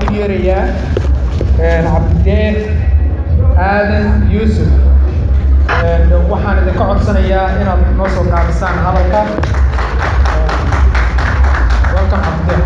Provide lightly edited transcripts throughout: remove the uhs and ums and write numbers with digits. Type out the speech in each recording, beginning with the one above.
yeerayaa cabdideeq aadan yuusuf waxaan idinka codsanayaa inaad noo soo gaabisaan hadalka. welcome cabdideeq.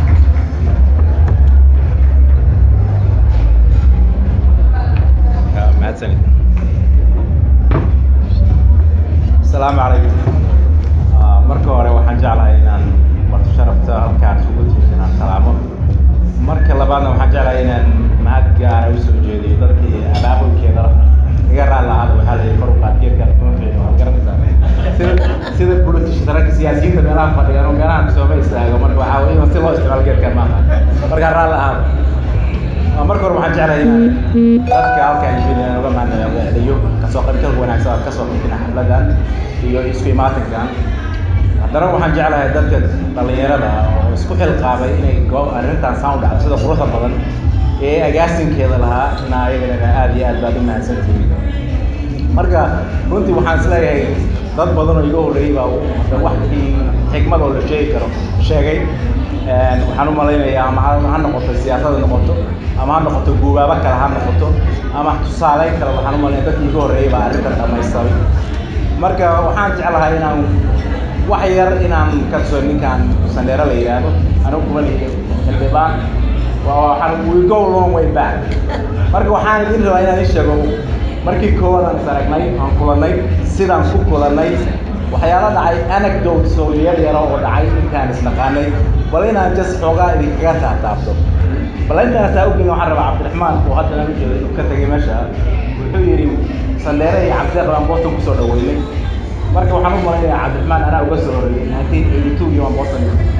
السلام عليكم. marka hore waxaan jeclahay inaan marti sharafta halkaan ugu tiirsanaan salaamo. marka labaadna waxaan jeclahay inaan mahad gaar ah u soo jeediyo dadkii abaabulkeeda iga raali lahaa. waxaa la yidhi kor u qaad geedka kuma fiicno, waad garanaysaa sida bulshada ragga siyaasiyiinta meelaha fadhiyaan oo meelaha sooma istaago. marka waxaa weeye in si loo isticmaalo geedkan maaha. marka raali lahaa. marka hore waxaan jeclahay inaan dadka halkaan yimid inaan uga mahadceliyo kasoo qaybgalka wanaagsan aad kasoo qaybgina xafladan iyo isku imaatinkan. haddana waxaan jeclahay dadka dhallinyarada oo isku xilqaabay inay arrintan sound dhacdo sida quruxda badan ee agaasinkeeda lahaa inaa ayagana aad iyo aad baad u mahadsantihiin. marka runtii waxaan isleeyahay dad badan oo iga horreeyey baa hadda waxkii xikmad oo la sheegi karo sheegay. waxaan u malaynayaa ama ha noqoto siyaasada noqoto ama ha noqoto guubaabo kale ha noqoto ama tusaaleyn kale. waxaan u malaynaya dadkii iga horreeyey baa arrintan dhamaystiray. marka waxaan jeclahay inaan wax yar inaan ka soo ninkaan Sandera la yiraahdo anigu kuma lihi xildhibaan waxaan we go long way back. marka waxaan idin rabaa inaan sheego markii koowaad aan aragnay aan kulanay sidaan ku kulanay waxyaalo dhacay anecdotes oo yar oo dhacay intaan isnaqaanay bal inaan just xoogaa idinkaga taataabto. bal intaan taa ogin waxaan rabaa Cabdiraxmaan oo hadda aan jeedo inuu ka tagay meesha wuxuu yiri Sandera iyo Cabdideeq baan Boston ku soo dhaweynay. marka waxaan u malaynayaa Cabdiraxmaan anaa uga soo horreeyay 1982 iyo Boston.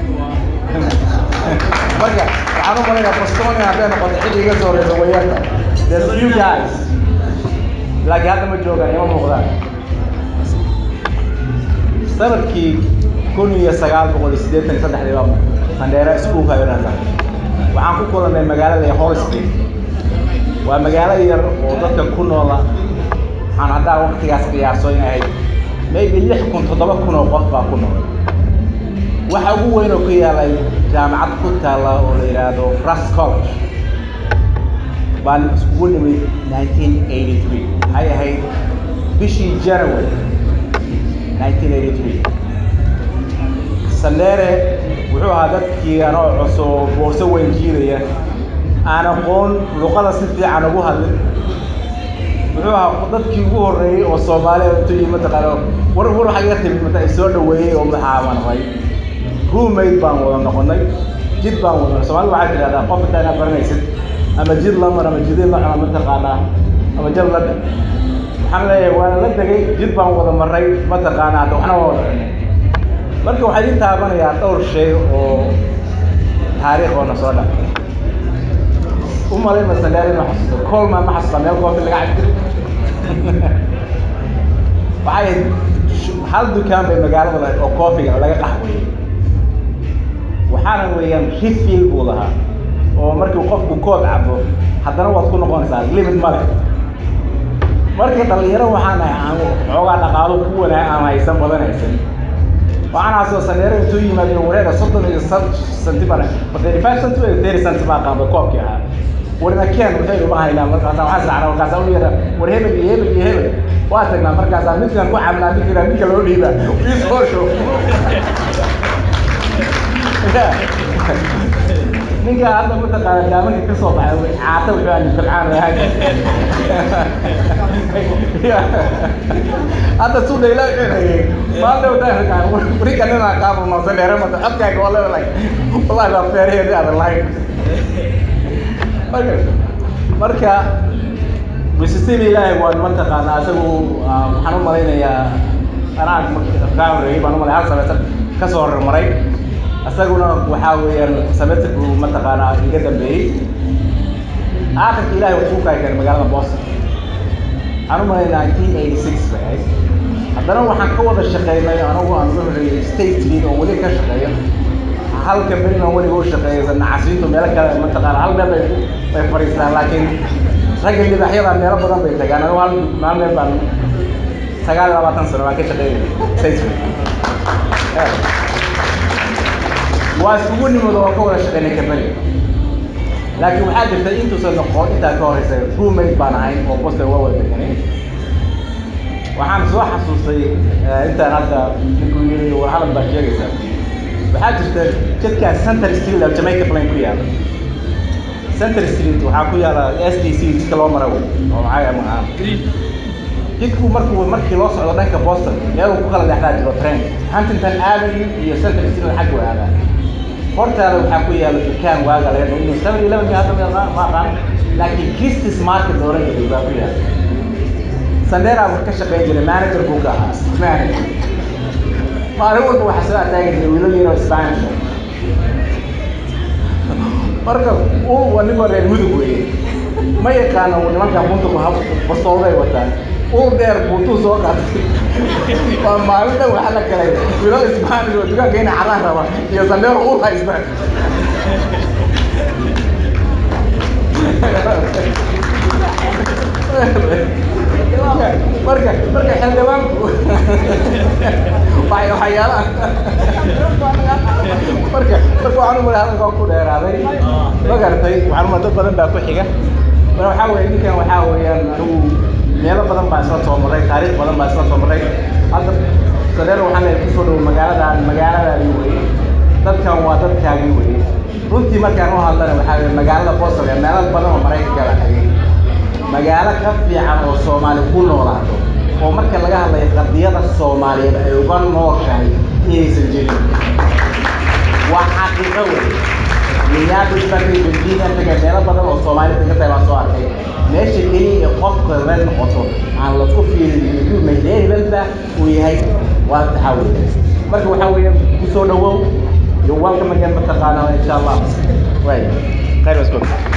marka waxaan u malaynayaa Boston hadday noqoto cid iga soo horreeyay wayarta there's few guys laakiin hadda ma joogaan ima muuqdaan. sanadkii 1983 baa Sandera iskuulka ayuu waxaan ku kulannay magaalada Hollisfield. waa magaalo yar oo dadka ku noola waxaan haddaa waqtigaas qiyaaso inay maybe 6,000-7,000 oo qof baa ku nool. waxa ugu weyn oo ku yaalay jaamacad ku taala oo la yiraahdo Rusk College baan iskugu nimid 1983. waxay ahayd bishii January 1983. Sandera wuxuu ahaa dadkii anoo cusub boorso weyn jiiraya aan aqoon luqada si fiican ugu hadlin. wuxuu ahaa dadkii ugu horreeyay oo Soomaaliya intuu yimid taqaano war waxa iga timid mata ay soo dhaweeyay oo maxaamanay roommate baan wada noqonay. jid baan wada Soomaali waxaa jiraada qof inta baranaysid ama jid la mar ama jideen la ama taqaana ama jab la waxaan leeyahay waan la tagay jid baan wada maray ma taqaana hadda waxna wada. marka waxay idin taabanayaa dhowr shay oo taariikh oo soo dhacay. u malay Sandera inuu xasuusto Coleman ma xasuusta meel goob laga cabtay. waxay hal dukaan bay magaalada lahayd oo koofiga laga qaxweeyay. waxaana weeyaan refill buu lahaa oo markii qofku koob cabo haddana waad ku noqonaysaa limit male. markii dhalinyaro waxaan ahay xoogaa dhaqaalo ku wanaag aan haysan badanaysan. waxaan soo Sandera intuu yimaado wareega 30 sentibana 35 sentibana 30 sentibana qaado koobkii ahaa. warna keen waxay u baahaynaa markaas waxaan saacado markaas u yara war hebel iyo hebel iyo hebel waa tagnaa markaas midkan ku cabnaa midka loo dhiiba is hoosho ninka hadda mataqaana daamanka ka soo baxay caata wuxuu aan fircaan yahay hadda suu dheelaa inay maanta wadaa rakaan wariga nina qaabo ma Sandera ma afkaaga wala wallahi la feereeyay aad lahayn. marka Mississippi ilaahay waan ma taqaana asagu waxaan u malaynayaa anaa markaa horreeyay baan u malay hal sano ka soo hormaray. asaguna waxaa weeyaan sameeyay ma taqaana iga dambeeyay. aakhirka ilaahay wuxuu ka keenay magaalada Boston. waxaan u malaynaa 1986 bay. haddana waxaan ka wada shaqeynay anigu aan u horreeyay state lead oo wali ka shaqeeyo halka bari aan wali u shaqeeyo nacasiintu meel kale ma taqaan hal meel bay fariistaan laakiin rag libaxyada meelo badan bay tagaan anigu hal meel baan 29 sano ka shaqeeyay state waa isugu nimado oo ka wada shaqeynay kabali. laakiin waxaa jirta intuusan noqon intaa ka horeysa roommate baan ahayn oo bosta waa wada deganay waxaan soo xasuustay intaan hadda ninkuu yiri war hadal baa sheegaysaa waxaa jirta jidka Center Street oo Jamaica Plain ku yaala Center Street waxaa ku yaala STC jidka loo maro oo maxay ama jidku markii loo socdo dhanka Boston meel uu ku kala dhexdaa jiro train Huntington Avenue iyo Center Street xag u aada hortaada waxaa ku yaala dukaan waaga laga dhaw inuu 7-11 hadda ma aqaan laakiin Christmas market oo laga dhigaa ku yaala Sandera wuxuu ka shaqeyn jiray manager buu ka ahaa manager maalin walba waxaa soo ataagay wiilal yar oo Spanish marka uu waniga reer mudug weeye ma yaqaano nimanka buntu ku hab bastoolay wataan uu dheer buntu soo qaatay waa maalinta waxa la galay wiilal Spanish oo dukaanka inay caraan raba iyo Sandera uu haysta marka xildhibaanku waxyaalaha marka waxaan u malaynaa ku dheeraaday ma garatay waxaan dad badan baa ku xiga marka waxa weeye ninkan waxa weeyaan anigu meelo badan baa isla soo maray taariikh badan baa isla soo maray hadda Sandera waxaan leeyahay ku soo dhow magaalada weeye dadkan waa dadkaagii weeye runtii markaan u hadlana waxaa weeye magaalada Boston ee meelo badan oo Mareykanka la tagay magaalo ka fiican oo Soomaali ku noolaato oo marka laga hadlayo qadiyada Soomaaliyeed ay uga nooshahay inaysan jirin waa xaqiiqo weyn Minneapolis bagay Virginia tagay meelo badan oo Soomaaliyeed ka tahay baan soo arkay meesha keliya ee qofka reer noqoto aan la ku fiirin inuu meedeelba uu yahay waa taxawul marka waxa weeye ku soo dhawow iyo welcome again mataqaana insha Allah way khayr wasku